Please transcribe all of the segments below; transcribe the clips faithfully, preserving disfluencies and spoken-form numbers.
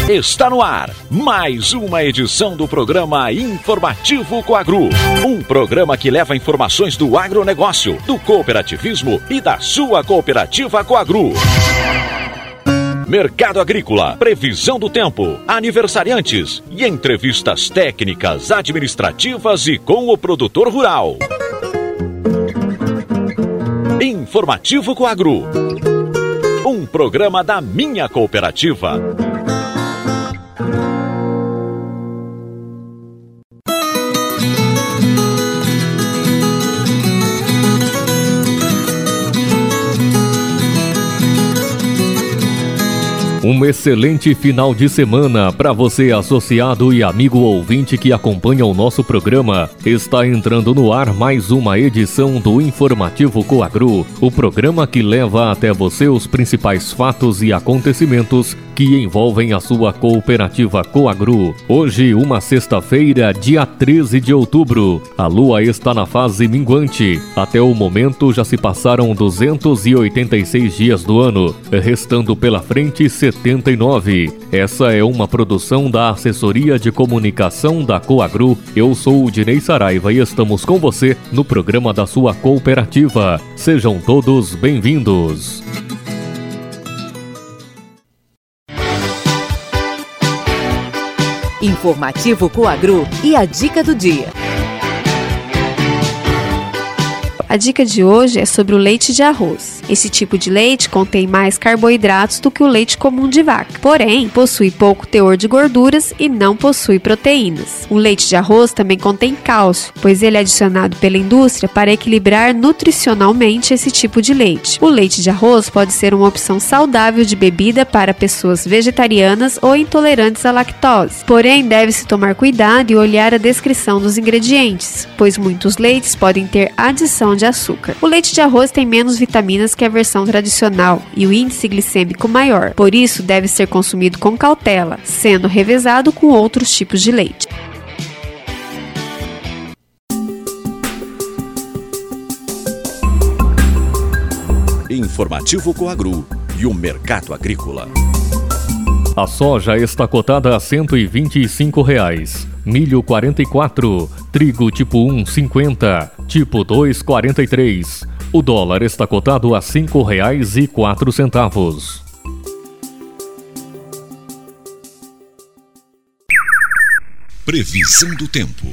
Está no ar mais uma edição do programa Informativo Coagro. Um programa que leva informações do agronegócio, do cooperativismo e da sua cooperativa Coagro. Mercado agrícola, previsão do tempo, aniversariantes e entrevistas técnicas, administrativas e com o produtor rural. Informativo Coagro. Um programa da minha cooperativa. Um excelente final de semana para você, associado e amigo ouvinte que acompanha o nosso programa. Está entrando no ar mais uma edição do Informativo Coagro, o programa que leva até você os principais fatos e acontecimentos que envolvem a sua cooperativa Coagro. Hoje, uma sexta-feira, dia treze de outubro. A lua está na fase minguante. Até o momento já se passaram duzentos e oitenta e seis dias do ano, restando pela frente setenta e nove. Essa é uma produção da Assessoria de Comunicação da Coagro. Eu sou o Dinei Saraiva e estamos com você no programa da sua cooperativa. Sejam todos bem-vindos. Informativo Coagro e a dica do dia. A dica de hoje é sobre o leite de arroz. Esse tipo de leite contém mais carboidratos do que o leite comum de vaca, porém possui pouco teor de gorduras e não possui proteínas. O leite de arroz também contém cálcio, pois ele é adicionado pela indústria para equilibrar nutricionalmente esse tipo de leite. O leite de arroz pode ser uma opção saudável de bebida para pessoas vegetarianas ou intolerantes à lactose, porém deve-se tomar cuidado e olhar a descrição dos ingredientes, pois muitos leites podem ter adição de açúcar. O leite de arroz tem menos vitaminas que a versão tradicional e o índice glicêmico maior, por isso deve ser consumido com cautela, sendo revezado com outros tipos de leite. Informativo Coagro e o mercado agrícola. A soja está cotada a cento e vinte e cinco reais, milho quarenta e quatro, trigo tipo um cinquenta, tipo dois quarenta e três. O dólar está cotado a cinco reais e quatro centavos. Previsão do tempo.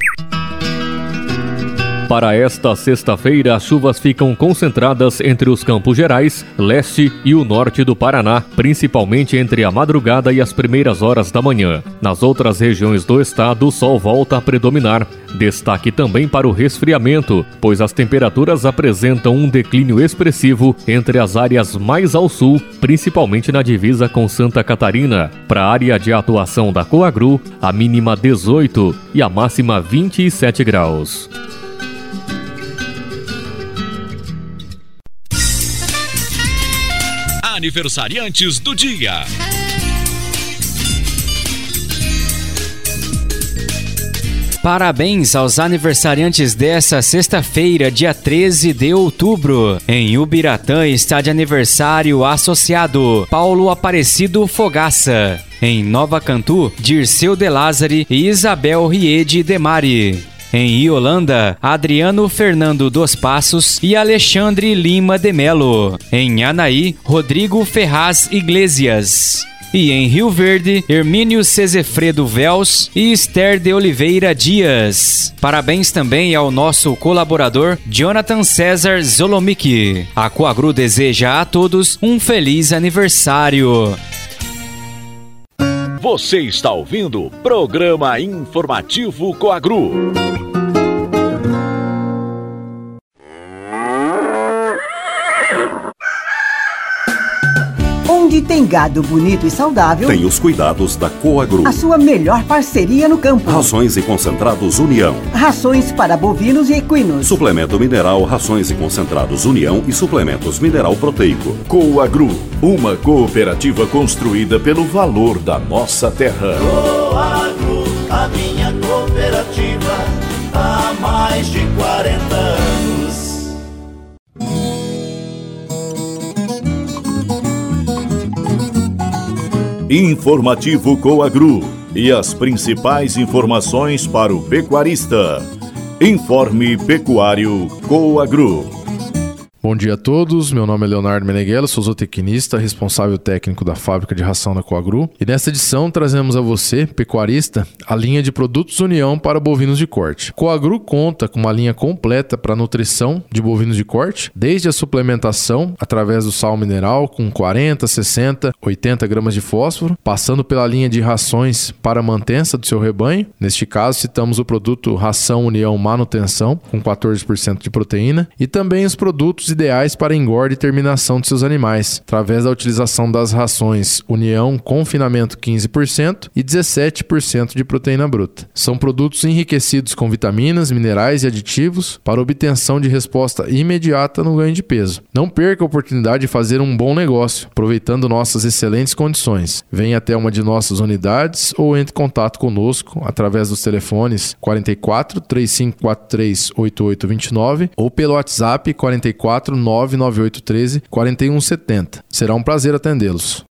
Para esta sexta-feira, as chuvas ficam concentradas entre os Campos Gerais, leste e o norte do Paraná, principalmente entre a madrugada e as primeiras horas da manhã. Nas outras regiões do estado, o sol volta a predominar. Destaque também para o resfriamento, pois as temperaturas apresentam um declínio expressivo entre as áreas mais ao sul, principalmente na divisa com Santa Catarina. Para a área de atuação da Coagro, a mínima dezoito e a máxima vinte e sete graus. Aniversariantes do dia. Parabéns aos aniversariantes dessa sexta-feira, dia treze de outubro. Em Ubiratã está de aniversário associado Paulo Aparecido Fogaça. Em Nova Cantu, Dirceu de Lázari e Isabel Riede de Mari. Em Iolanda, Adriano Fernando dos Passos e Alexandre Lima de Melo. Em Anaí, Rodrigo Ferraz Iglesias. E em Rio Verde, Hermínio Cezefredo Vels e Esther de Oliveira Dias. Parabéns também ao nosso colaborador Jonathan César Zolomic. A Coagro deseja a todos um feliz aniversário. Você está ouvindo o programa Informativo Coagro. Onde tem gado bonito e saudável, tem os cuidados da Coagro. A sua melhor parceria no campo. Rações e concentrados União. Rações para bovinos e equinos. Suplemento mineral, rações e concentrados União e suplementos mineral proteico. Coagro, uma cooperativa construída pelo valor da nossa terra. Coagro, a minha cooperativa, há mais de quarenta anos. Informativo Coagru e as principais informações para o pecuarista. Informe Pecuário Coagru. Bom dia a todos, meu nome é Leonardo Meneghello, sou zootecnista, responsável técnico da fábrica de ração da Coagru. E nesta edição trazemos a você, pecuarista, a linha de produtos União para bovinos de corte. Coagru conta com uma linha completa para nutrição de bovinos de corte, desde a suplementação através do sal mineral com quarenta, sessenta, oitenta gramas de fósforo, passando pela linha de rações para a mantença do seu rebanho. Neste caso, citamos o produto Ração União Manutenção, com quatorze por cento de proteína, e também os produtos ideais para engorda e terminação de seus animais, através da utilização das rações União Confinamento quinze por cento e dezessete por cento de proteína bruta. São produtos enriquecidos com vitaminas, minerais e aditivos para obtenção de resposta imediata no ganho de peso. Não perca a oportunidade de fazer um bom negócio, aproveitando nossas excelentes condições. Venha até uma de nossas unidades ou entre em contato conosco através dos telefones quarenta e quatro, trinta e cinco quarenta e três, oitenta e oito vinte e nove ou pelo WhatsApp quarenta e quatro, nove nove oito um três, quarenta e um setenta. Será um prazer atendê-los.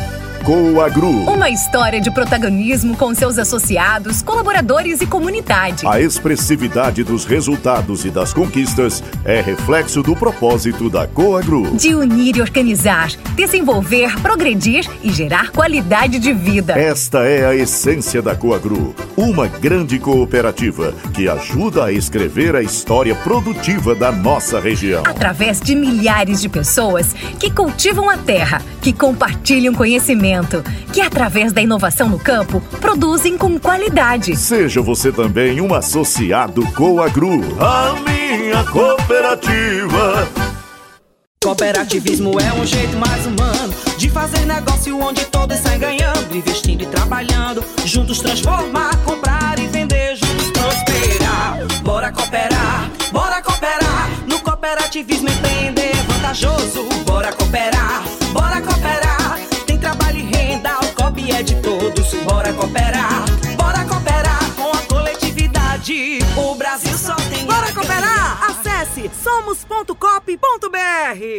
Coagru. Uma história de protagonismo com seus associados, colaboradores e comunidade. A expressividade dos resultados e das conquistas é reflexo do propósito da Coagru. De unir e organizar, desenvolver, progredir e gerar qualidade de vida. Esta é a essência da Coagru, uma grande cooperativa que ajuda a escrever a história produtiva da nossa região. Através de milhares de pessoas que cultivam a terra, que compartilham conhecimento, que através da inovação no campo, produzem com qualidade. Seja você também um associado Coagru, a minha cooperativa. Cooperativismo é um jeito mais humano de fazer negócio onde todos saem ganhando, investindo e trabalhando, juntos transformar, comprar e vender, juntos prosperar. Bora cooperar, bora cooperar, no cooperativismo empreender é vantajoso. Bora cooperar, bora cooperar, trabalho e renda, o C O B é de todos. Bora cooperar, bora cooperar com a coletividade. O Brasil só tem... Bora cooperar! Acesse somos ponto coop ponto br.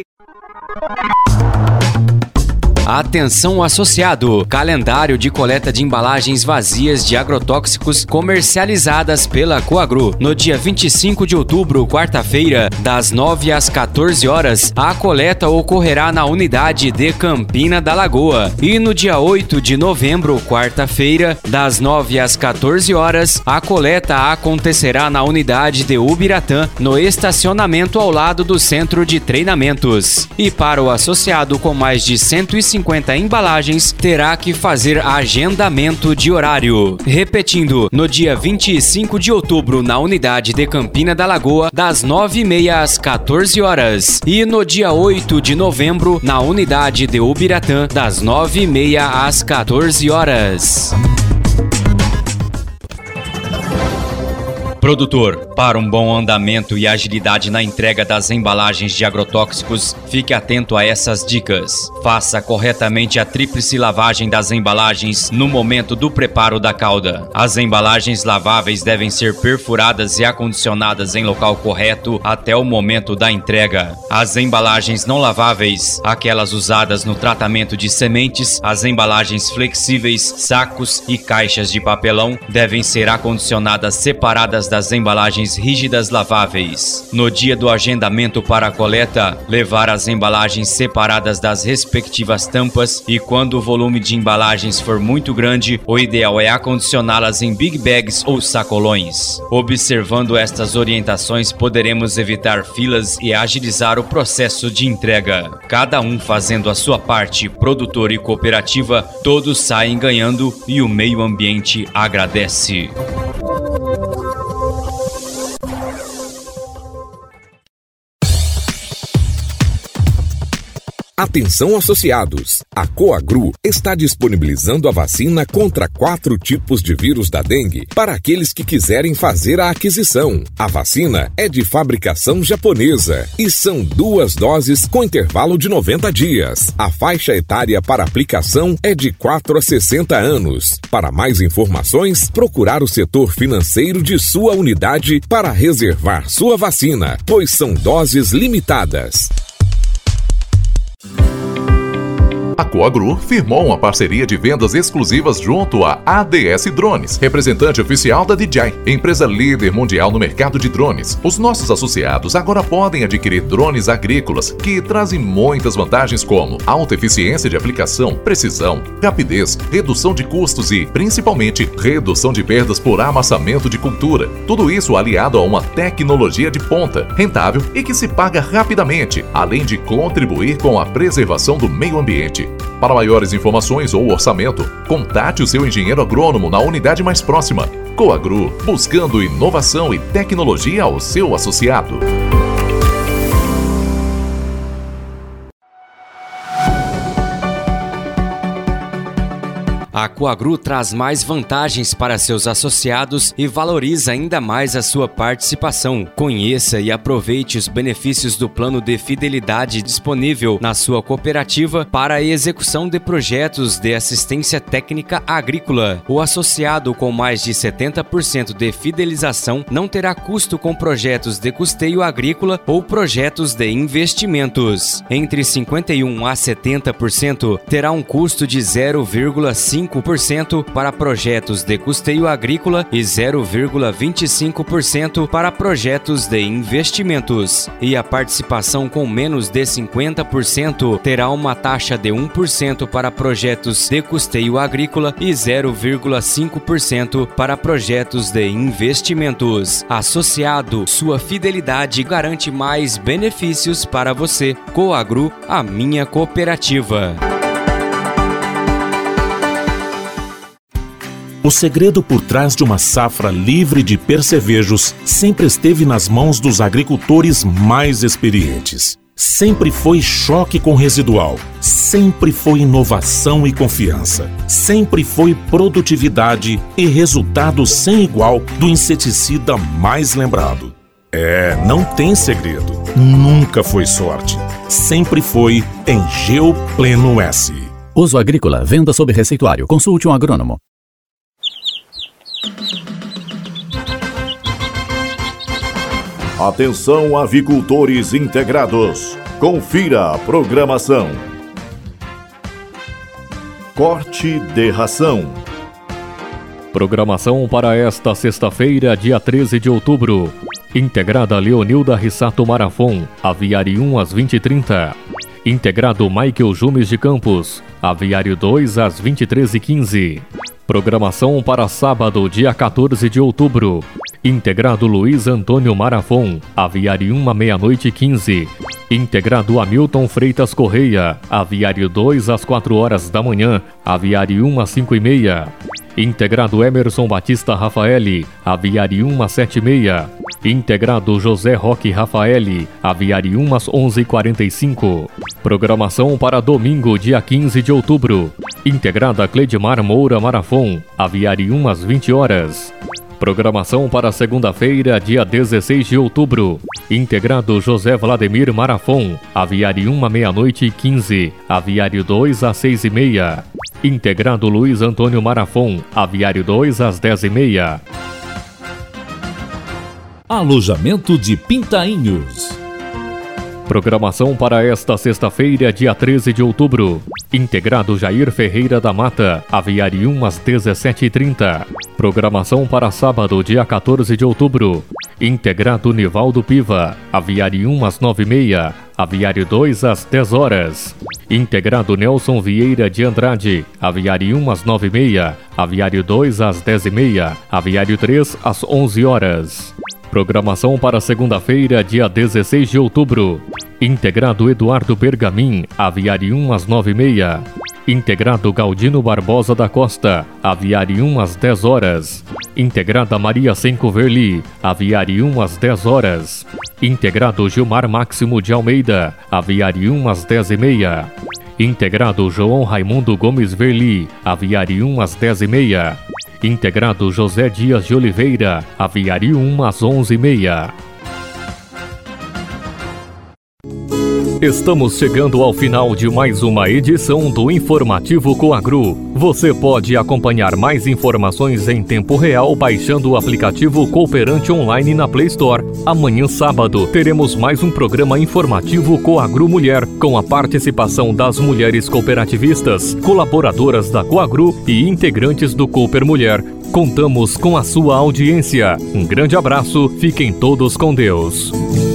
Atenção associado! Calendário de coleta de embalagens vazias de agrotóxicos comercializadas pela Coagru. No dia vinte e cinco de outubro, quarta-feira, das nove às quatorze horas, a coleta ocorrerá na unidade de Campina da Lagoa. E no dia oito de novembro, quarta-feira, das nove às quatorze horas, a coleta acontecerá na unidade de Ubiratã, no estacionamento ao lado do centro de treinamentos. E para o associado com mais de cento e cinquenta embalagens, terá que fazer agendamento de horário. Repetindo, no dia vinte e cinco de outubro, na unidade de Campina da Lagoa, das nove e meia às quatorze horas. E no dia oito de novembro, na unidade de Ubiratã, das nove e meia às quatorze horas. Produtor, para um bom andamento e agilidade na entrega das embalagens de agrotóxicos, fique atento a essas dicas. Faça corretamente a tríplice lavagem das embalagens no momento do preparo da calda. As embalagens laváveis devem ser perfuradas e acondicionadas em local correto até o momento da entrega. As embalagens não laváveis, aquelas usadas no tratamento de sementes, as embalagens flexíveis, sacos e caixas de papelão, devem ser acondicionadas separadas das embalagens rígidas laváveis. No dia do agendamento para a coleta, levar as embalagens separadas das respectivas tampas e quando o volume de embalagens for muito grande, o ideal é acondicioná-las em big bags ou sacolões. Observando estas orientações, poderemos evitar filas e agilizar o processo de entrega. Cada um fazendo a sua parte, produtor e cooperativa, todos saem ganhando e o meio ambiente agradece. Atenção associados, a Coagru está disponibilizando a vacina contra quatro tipos de vírus da dengue para aqueles que quiserem fazer a aquisição. A vacina é de fabricação japonesa e são duas doses com intervalo de noventa dias. A faixa etária para aplicação é de quatro a sessenta anos. Para mais informações, procurar o setor financeiro de sua unidade para reservar sua vacina, pois são doses limitadas. A Coagru firmou uma parceria de vendas exclusivas junto à A D S Drones, representante oficial da D J I, empresa líder mundial no mercado de drones. Os nossos associados agora podem adquirir drones agrícolas que trazem muitas vantagens como alta eficiência de aplicação, precisão, rapidez, redução de custos e, principalmente, redução de perdas por amassamento de cultura. Tudo isso aliado a uma tecnologia de ponta, rentável e que se paga rapidamente, além de contribuir com a preservação do meio ambiente. Para maiores informações ou orçamento, contate o seu engenheiro agrônomo na unidade mais próxima. Coagru, buscando inovação e tecnologia ao seu associado. A Coagru traz mais vantagens para seus associados e valoriza ainda mais a sua participação. Conheça e aproveite os benefícios do plano de fidelidade disponível na sua cooperativa para a execução de projetos de assistência técnica agrícola. O associado com mais de setenta por cento de fidelização não terá custo com projetos de custeio agrícola ou projetos de investimentos. Entre cinquenta e um por cento a setenta por cento terá um custo de zero vírgula cinco por cento para projetos de custeio agrícola e zero vírgula vinte e cinco por cento para projetos de investimentos. E a participação com menos de cinquenta por cento terá uma taxa de um por cento para projetos de custeio agrícola e zero vírgula cinco por cento para projetos de investimentos. Associado, sua fidelidade garante mais benefícios para você. Coagru, a minha cooperativa. O segredo por trás de uma safra livre de percevejos sempre esteve nas mãos dos agricultores mais experientes. Sempre foi choque com residual, sempre foi inovação e confiança, sempre foi produtividade e resultado sem igual do inseticida mais lembrado. É, não tem segredo, nunca foi sorte, sempre foi Engeu Pleno S. Uso agrícola, venda sob receituário, consulte um agrônomo. Atenção, avicultores integrados. Confira a programação. Corte de ração. Programação para esta sexta-feira, dia treze de outubro. Integrada Leonilda Rissato Marafon, Aviário um às vinte e trinta. Integrado Michael Jumes de Campos, Aviário dois às vinte e três e quinze. Programação para sábado, dia quatorze de outubro. Integrado Luiz Antônio Marafon, Aviário um à meia-noite e quinze. Integrado Hamilton Freitas Correia, Aviário dois às quatro horas da manhã, Aviário um às cinco e meia. Integrado Emerson Batista Rafaeli, Aviário um às sete e meia. Integrado José Roque Rafaeli, Aviário um às onze e quarenta e cinco. Programação para domingo, dia quinze de outubro. Integrada Cledimar Moura Marafon, Aviário um às vinte horas. Programação para segunda-feira, dia dezesseis de outubro. Integrado José Vladimir Marafon, Aviário um à meia-noite e quinze, Aviário dois às seis e meia. Integrado Luiz Antônio Marafon, Aviário dois às dez e meia. Alojamento de Pintainhos. Programação para esta sexta-feira, dia treze de outubro. Integrado Jair Ferreira da Mata, Aviário um às dezessete e trinta. Programação para sábado, dia quatorze de outubro. Integrado Nivaldo Piva, Aviário um às nove e meia, Aviário dois às dez horas. Integrado Nelson Vieira de Andrade, Aviário um às nove e meia, Aviário dois às dez e meia, Aviário três às onze horas. Programação para segunda-feira, dia dezesseis de outubro. Integrado Eduardo Bergamin, Aviário um às nove e meia. Integrado Galdino Barbosa da Costa, Aviário um às dez horas. Integrada Maria Senco Verli, Aviário um às dez horas. Integrado Gilmar Máximo de Almeida, Aviário um às dez e meia. Integrado João Raimundo Gomes Verli, Aviário um às dez e meia. Integrado José Dias de Oliveira, Aviário um às onze e meia. Estamos chegando ao final de mais uma edição do Informativo Coagru. Você pode acompanhar mais informações em tempo real baixando o aplicativo Cooperante Online na Play Store. Amanhã, sábado, teremos mais um programa informativo Coagru Mulher, com a participação das mulheres cooperativistas, colaboradoras da Coagru e integrantes do Cooper Mulher. Contamos com a sua audiência. Um grande abraço, fiquem todos com Deus.